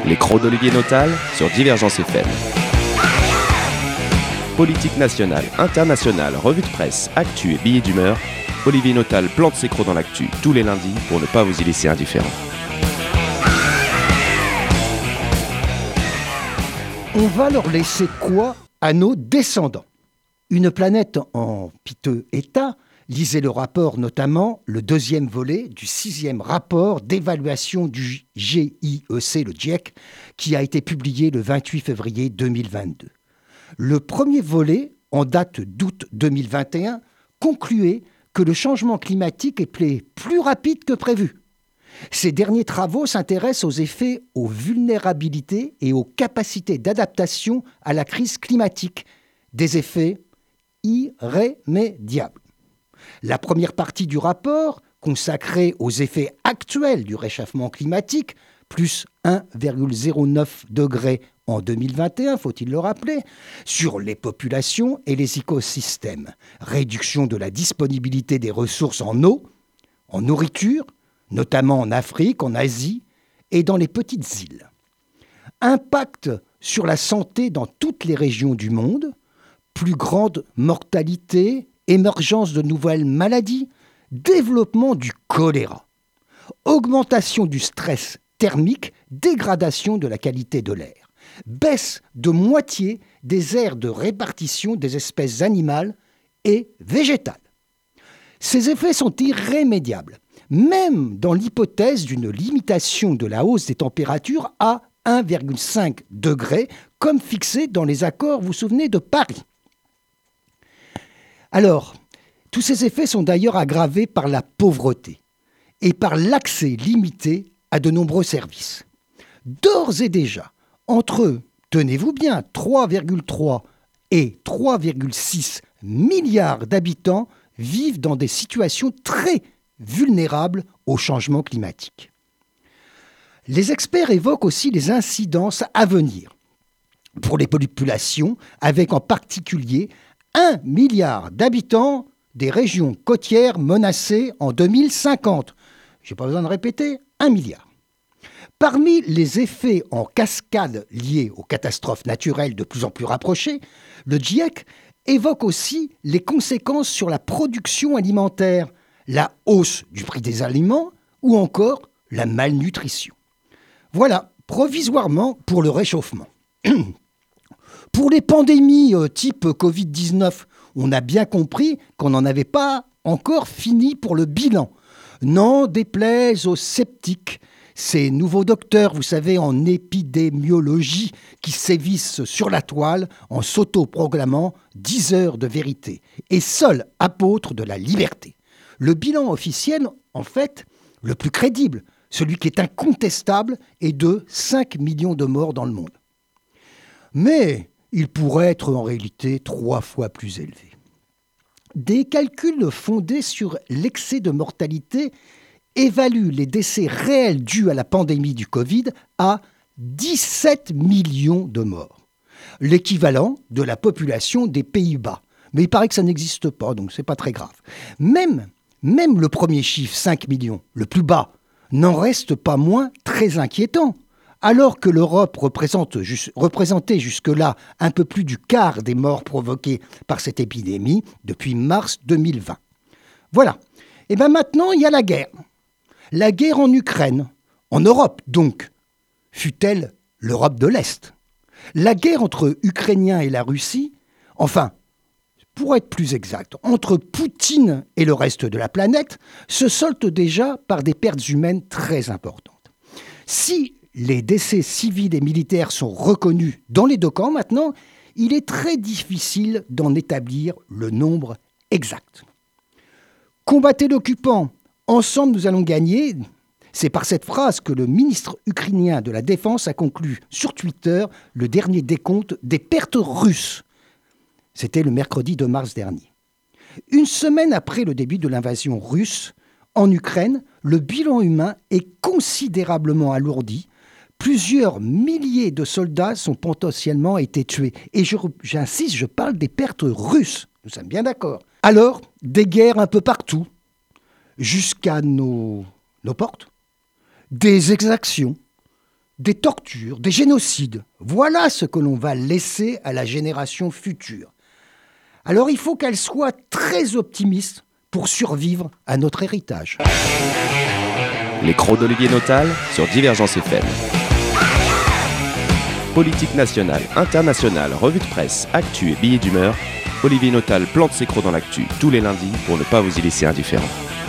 Les crocs d'Olivier Notal sur Divergence FM. Politique nationale, internationale, revue de presse, actu et billets d'humeur, Olivier Notal plante ses crocs dans l'actu tous les lundis pour ne pas vous y laisser indifférent. On va leur laisser quoi à nos descendants ? Une planète en piteux état. Lisez le rapport, notamment le deuxième volet du 6e rapport d'évaluation du GIEC, le GIEC, qui a été publié le 28 février 2022. Le premier volet, en date d'août 2021, concluait que le changement climatique est plus rapide que prévu. Ces derniers travaux s'intéressent aux effets, aux vulnérabilités et aux capacités d'adaptation à la crise climatique, des effets irrémédiables. La première partie du rapport, consacrée aux effets actuels du réchauffement climatique, plus 1,09 degré en 2021, faut-il le rappeler, sur les populations et les écosystèmes, réduction de la disponibilité des ressources en eau, en nourriture, notamment en Afrique, en Asie et dans les petites îles. Impact sur la santé dans toutes les régions du monde, plus grande mortalité, émergence de nouvelles maladies, développement du choléra, augmentation du stress thermique, dégradation de la qualité de l'air, baisse de moitié des aires de répartition des espèces animales et végétales. Ces effets sont irrémédiables, même dans l'hypothèse d'une limitation de la hausse des températures à 1,5 degré, comme fixé dans les accords, vous vous souvenez, de Paris. Alors, tous ces effets sont d'ailleurs aggravés par la pauvreté et par l'accès limité à de nombreux services. D'ores et déjà, entre, tenez-vous bien, 3,3 et 3,6 milliards d'habitants vivent dans des situations très vulnérables au changement climatique. Les experts évoquent aussi les incidences à venir pour les populations, avec en particulier 1 milliard d'habitants des régions côtières menacées en 2050. Je n'ai pas besoin de répéter, 1 milliard. Parmi les effets en cascade liés aux catastrophes naturelles de plus en plus rapprochées, le GIEC évoque aussi les conséquences sur la production alimentaire, la hausse du prix des aliments ou encore la malnutrition. Voilà, provisoirement pour le réchauffement. Pour les pandémies type Covid-19, on a bien compris qu'on n'en avait pas encore fini pour le bilan. N'en déplaise aux sceptiques, ces nouveaux docteurs, vous savez, en épidémiologie, qui sévissent sur la toile en s'autoproclamant diseurs de vérité et seuls apôtres de la liberté. Le bilan officiel, en fait, le plus crédible, celui qui est incontestable, est de 5 millions de morts dans le monde. Mais il pourrait être en réalité 3 fois plus élevé. Des calculs fondés sur l'excès de mortalité évaluent les décès réels dus à la pandémie du Covid à 17 millions de morts, l'équivalent de la population des Pays-Bas. Mais il paraît que ça n'existe pas, donc c'est pas très grave. Même le premier chiffre, 5 millions, le plus bas, n'en reste pas moins très inquiétant. Alors que l'Europe représentait jusque-là un peu plus du quart des morts provoquées par cette épidémie depuis mars 2020. Voilà. Et bien maintenant, il y a la guerre. La guerre en Ukraine, en Europe donc, fut-elle l'Europe de l'Est. La guerre entre Ukrainiens et la Russie, enfin, pour être plus exact, entre Poutine et le reste de la planète, se solde déjà par des pertes humaines très importantes. Si les décès civils et militaires sont reconnus dans les deux camps maintenant, il est très difficile d'en établir le nombre exact. Combattez l'occupant, ensemble nous allons gagner. C'est par cette phrase que le ministre ukrainien de la Défense a conclu sur Twitter le dernier décompte des pertes russes. C'était le mercredi 2 mars dernier. Une semaine après le début de l'invasion russe en Ukraine, le bilan humain est considérablement alourdi. Plusieurs milliers de soldats sont potentiellement été tués. Et j'insiste, je parle des pertes russes. Nous sommes bien d'accord. Alors, des guerres un peu partout, jusqu'à nos portes, des exactions, des tortures, des génocides. Voilà ce que l'on va laisser à la génération future. Alors il faut qu'elle soit très optimiste pour survivre à notre héritage. Les crocs d'Olivier Notal sur Divergence FM. Politique nationale, internationale, revue de presse, actu et billets d'humeur, Olivier Notal plante ses crocs dans l'actu tous les lundis pour ne pas vous y laisser indifférent.